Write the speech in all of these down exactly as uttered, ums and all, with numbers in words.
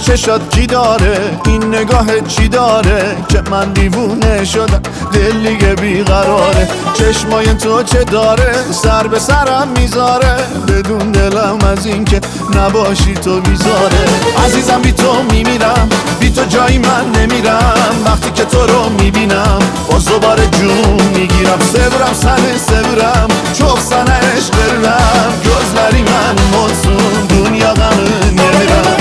چشات کی داره؟ این نگاه چی داره که من دیوونه شدم؟ دل دیگه بیقراره. چشمای تو چه داره؟ سر به سرم میذاره، بدون دلم از این که نباشی تو بیزاره. عزیزم بی تو میمیرم، بی تو جایی من نمیرم. وقتی که تو رو میبینم باز دوباره جون میگیرم. سبرم سنه سبرم çok sana eşk verirəm. Gözlərim mənim olsun, dünyadan yemirəm.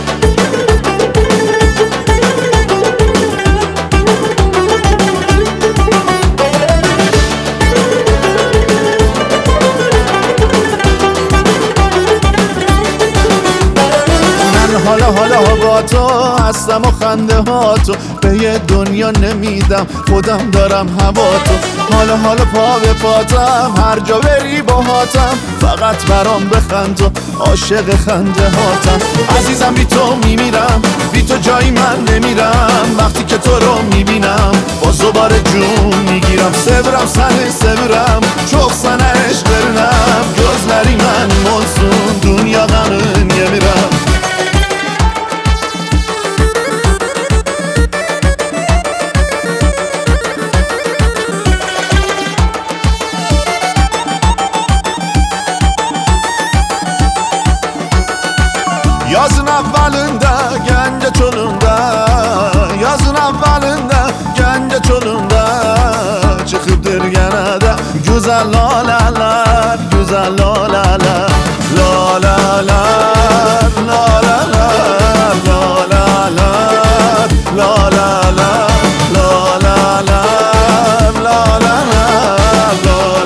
حالا حالا با تو هستم و خنده ها تو به یه دنیا نمیدم، خودم دارم هوا تو. حالا حالا پا به پاتم، هر جا بری با هاتم، فقط برام بخند تو، عاشق خنده هاتم. عزیزم بی تو میمیرم، بی تو جایی من نمیرم. وقتی که تو رو میبینم باز دوباره جون میگیرم. سبرم سنه سبرم çok sana eşk verirəm. Gözlərim mənim olsun, dünyadan yemirəm. Yazın avvalında, Gence çolunda, yazın avvalında, Gence çolunda çıkıptır genelde güzel lalalar, güzel lalalar, lalalar, lalalar, lalalar, lalalar, lalalar, lalalar,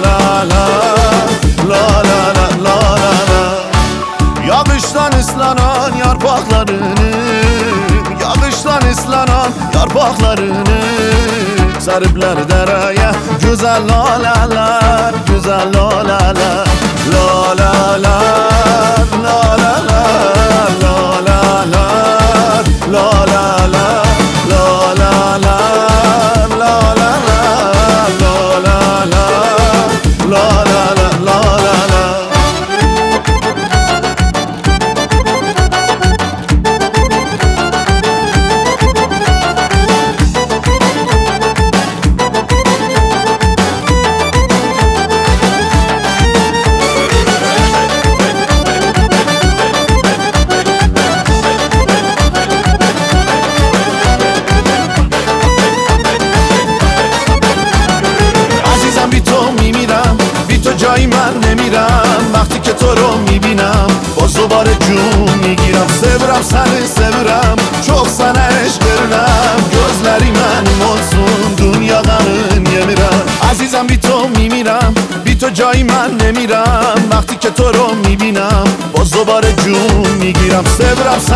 lalalar, lalalar. Yağıştan ıslanan yarpaklarını, yağıştan ıslanan yarpaklarını sarıplar dereye. Güzel lalalar, güzel lalalar, lalalar, lalalar, lalalar, lalalar, lalalar, lalalar, lalalar, lalalar, lalalar. جایی من نمیرم. وقتی که تو رو میبینم باز دوباره جون میگیرم. سبرم سنه سبرم çok sana eşk verirəm. Gözlərim mənim olsun, dünyadan yemirəm. عزیزم بی تو میمیرم، بی تو جایی من نمیرم. وقتی که تو رو میبینم باز دوباره جون میگیرم. سبرم